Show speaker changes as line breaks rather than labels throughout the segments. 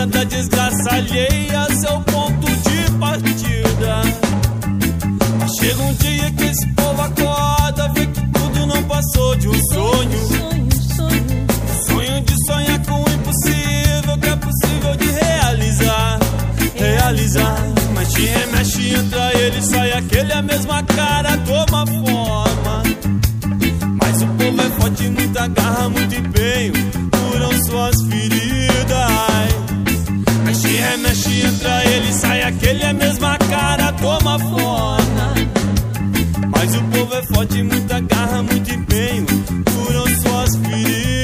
tristeza da desgraça alheia, seu ponto de partida. Mas chega um dia que esse povo acorda, vê que tudo não passou de um sonho. Sonho de sonhar com o impossível, que é possível de realizar. Mexe, remexe, entra ele, sai aquele, a mesma cara toma forma. Mas o povo é forte, muita garra, muito empenho, curam suas feridas. Mexe, remexe, entra ele, sai aquele, a mesma cara toma forma. Mas o povo é forte, muita garra, muito empenho, curam suas feridas.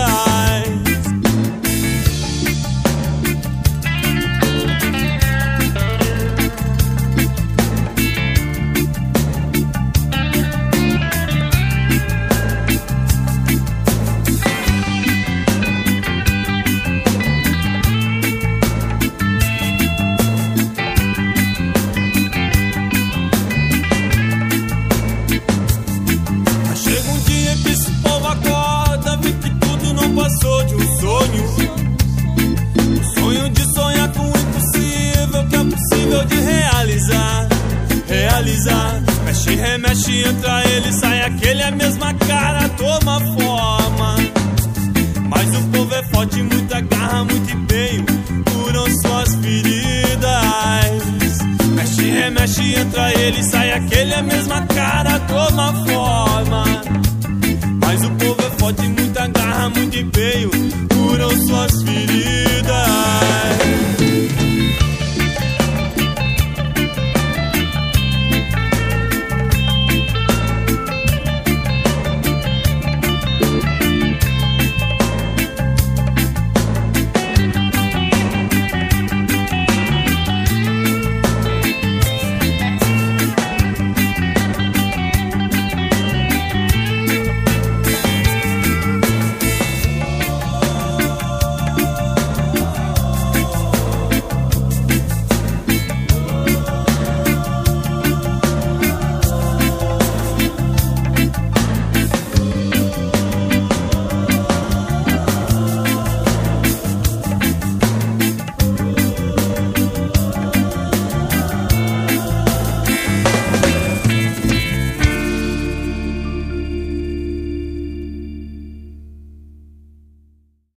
Passou de um sonho, um sonho de sonhar com o impossível, que é possível de realizar. Mexe, remexe, entra ele, sai aquele, a mesma cara toma forma. Mas o povo é forte, muita garra, muito empenho, curam suas feridas. Mexe, remexe, entra ele, sai aquele, a mesma cara toma forma. Mas o povo é forte, muita garra, muito empenho, curam suas vidas.